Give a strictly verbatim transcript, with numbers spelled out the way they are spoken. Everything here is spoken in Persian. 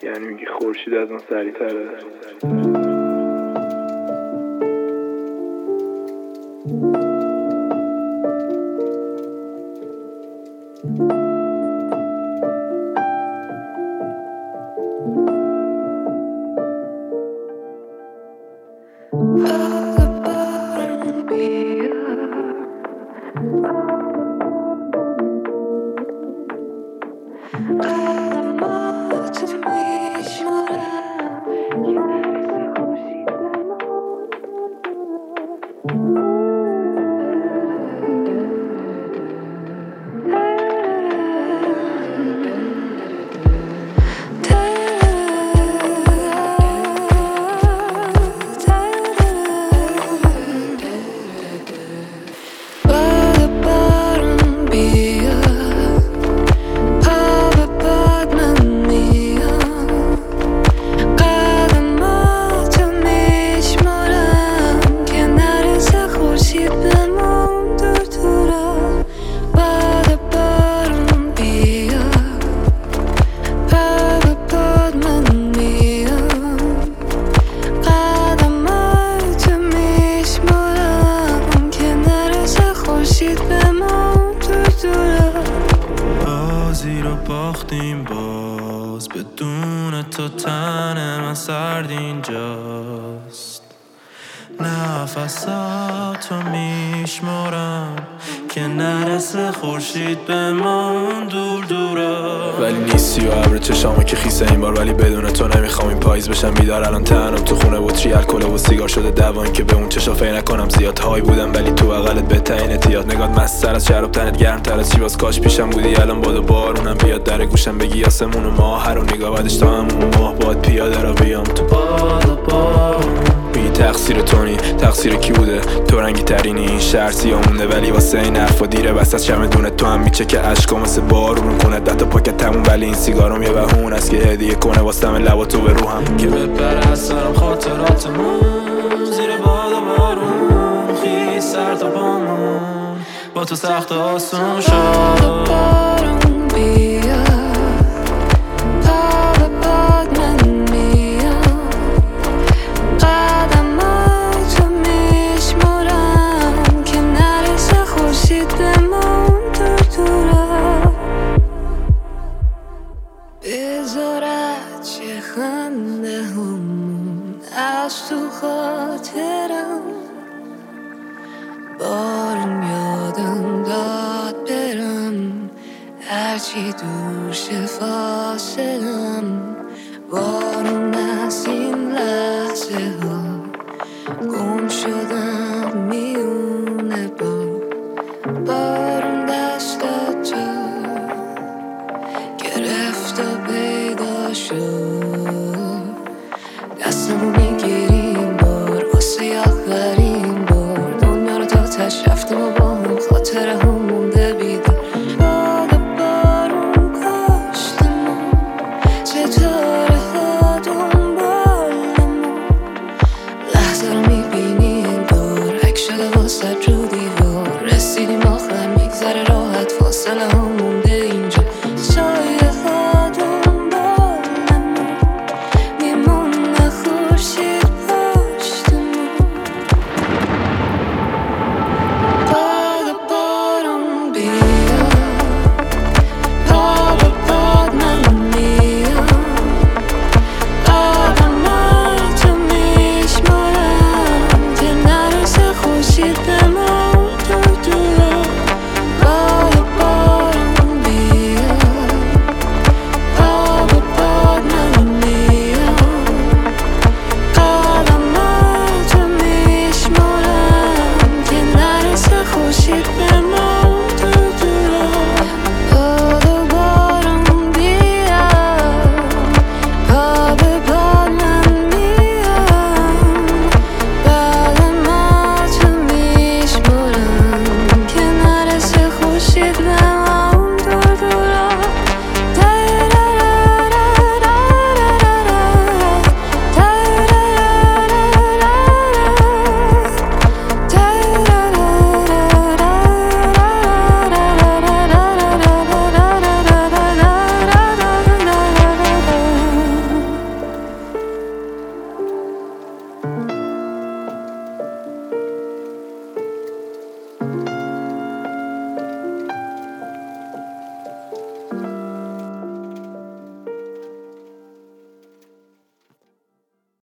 یعنی میگی خورشید از اون سریع‌تره. باختیم باز بدون تو تن من سرد اینجاست. نفساتو میشمارم که نرسه خورشید به من دور دورا. ولی نیستی و عبر چشامه که خیسه این بار، ولی بدون تو نمیخوام این پاییز بشم بیدار. الان تنم تو خونه بطری الکل و سیگار شده دوان که به اون چشا فی نکنم زیاد. های بودم ولی تو بغلت بهترین اتیاد. نگات مستر از شراب تنت گرم تر از چی، باز کاش پیشم بودی الان باد و بارونم بیاد در گوشم بگی آسمون و ماه هر و نگاه بعدش تا همون ماه باد پیاده را بیام تو باد و بارون. میگی تقصیر تو نی، تقصیر کی بوده؟ تو رنگی ترینی این شهر سیاه مونده، ولی واسه این حرفا دیره. بس از چمدون تو هم میچه که اشکام مثل بارون کنه دتا پاکت تموم، ولی این سیگارم یه بهونه است که هدیه کنه واسه لبا تو به روحم که بپره از سرم خاطراتمون زیر باد و بارون. خیلی سر تا پامون با تو سخت آسون شد. بذارد چه خنده همون از تو خاطرم، بارون یادم داد برم هرچی دوش فاصلم. بارون از این لحظه ها گم شدم میونه با بارون دست تو گرفت و پیدا شد.